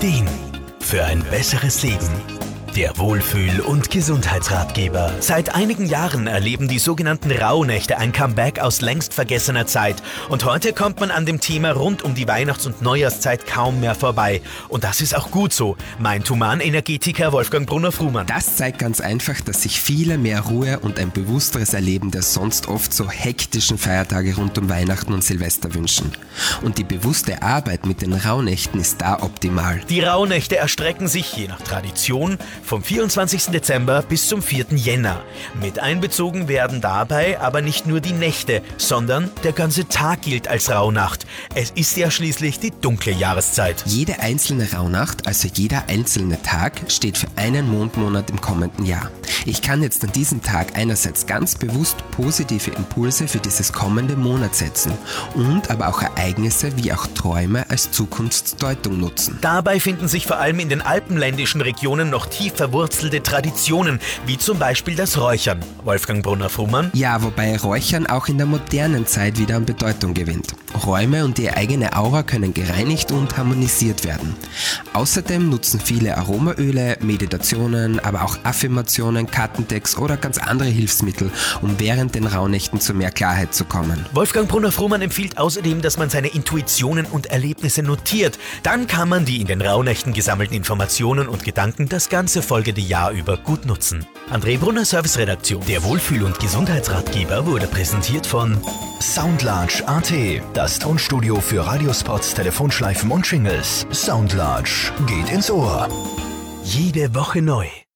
Ideen für ein besseres Leben. Der Wohlfühl- und Gesundheitsratgeber. Seit einigen Jahren erleben die sogenannten Rauhnächte ein Comeback aus längst vergessener Zeit. Und heute kommt man an dem Thema rund um die Weihnachts- und Neujahrszeit kaum mehr vorbei. Und das ist auch gut so, meint Humanenergetiker Wolfgang Brunner-Frumann. Das zeigt ganz einfach, dass sich viele mehr Ruhe und ein bewussteres Erleben der sonst oft so hektischen Feiertage rund um Weihnachten und Silvester wünschen. Und die bewusste Arbeit mit den Rauhnächten ist da optimal. Die Rauhnächte erstrecken sich je nach Tradition vom 24. Dezember bis zum 4. Jänner. Mit einbezogen werden dabei aber nicht nur die Nächte, sondern der ganze Tag gilt als Rauhnacht. Es ist ja schließlich die dunkle Jahreszeit. Jede einzelne Rauhnacht, also jeder einzelne Tag, steht für einen Mondmonat im kommenden Jahr. Ich kann jetzt an diesem Tag einerseits ganz bewusst positive Impulse für dieses kommende Monat setzen und aber auch Ereignisse wie auch Träume als Zukunftsdeutung nutzen. Dabei finden sich vor allem in den alpenländischen Regionen noch tief verwurzelte Traditionen, wie zum Beispiel das Räuchern. Wolfgang Brunner-Frumann? Ja, wobei Räuchern auch in der modernen Zeit wieder an Bedeutung gewinnt. Räume und die eigene Aura können gereinigt und harmonisiert werden. Außerdem nutzen viele Aromaöle, Meditationen, aber auch Affirmationen, Kartendecks oder ganz andere Hilfsmittel, um während den Rauhnächten zu mehr Klarheit zu kommen. Wolfgang Brunner-Frumann empfiehlt außerdem, dass man seine Intuitionen und Erlebnisse notiert. Dann kann man die in den Rauhnächten gesammelten Informationen und Gedanken das ganze folgende Jahr über gut nutzen. André Brunner, Serviceredaktion. Der Wohlfühl- und Gesundheitsratgeber wurde präsentiert von Soundlarge.at, das Tonstudio für Radiospots, Telefonschleifen und Jingles. Soundlarge geht ins Ohr. Jede Woche neu.